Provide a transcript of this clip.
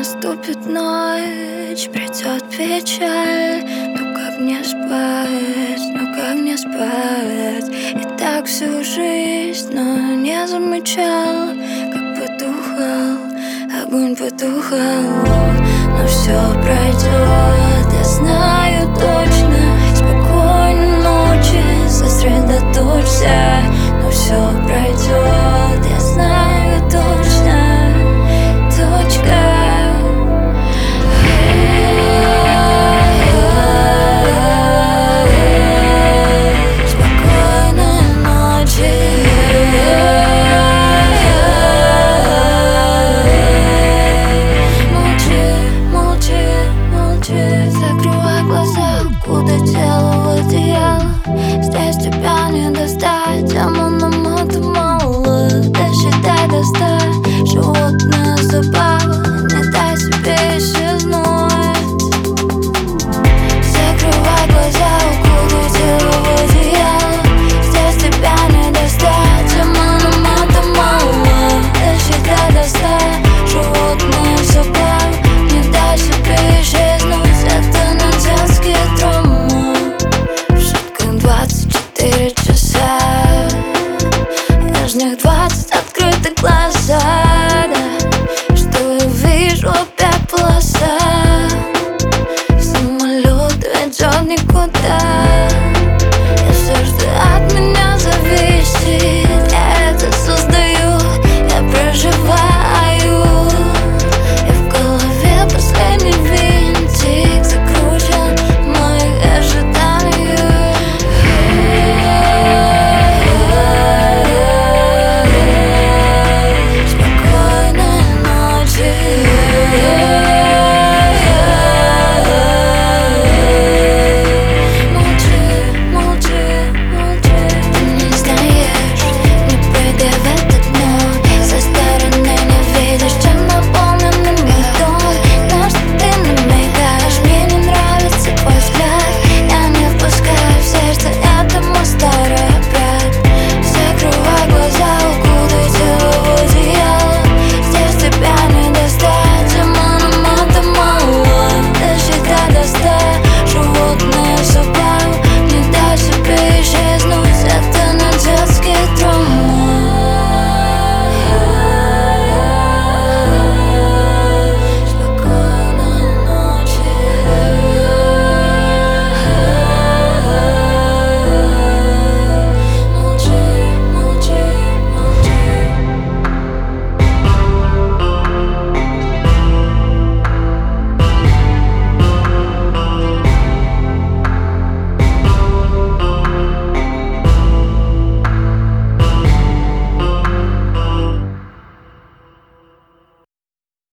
наступит ночь, придет печаль. Ну как мне спать, ну как мне спать? И так всю жизнь, но не замечал, как потухал, огонь потухал. Но все пройдет, я знаю точно. Спокойной ночи, сосредоточься. Но все пройдет, я знаю точно. Точка. Спокойной ночи. Закрывай глаза, куда тело в одеяло. Здесь тебя не достать, а мономата мало. Досчитай до 100, животная забава. Не дай себе исчезнуть. Закрывай глаза, укутай тело в одеяло. Здесь тебя не достать, а мономата мало. Досчитай до 100, животная забава. Не дай себе исчезнуть. Это не детские травмы. В сутках 24 часа, нежных 20 открытых глаза, да. Что я вижу опять?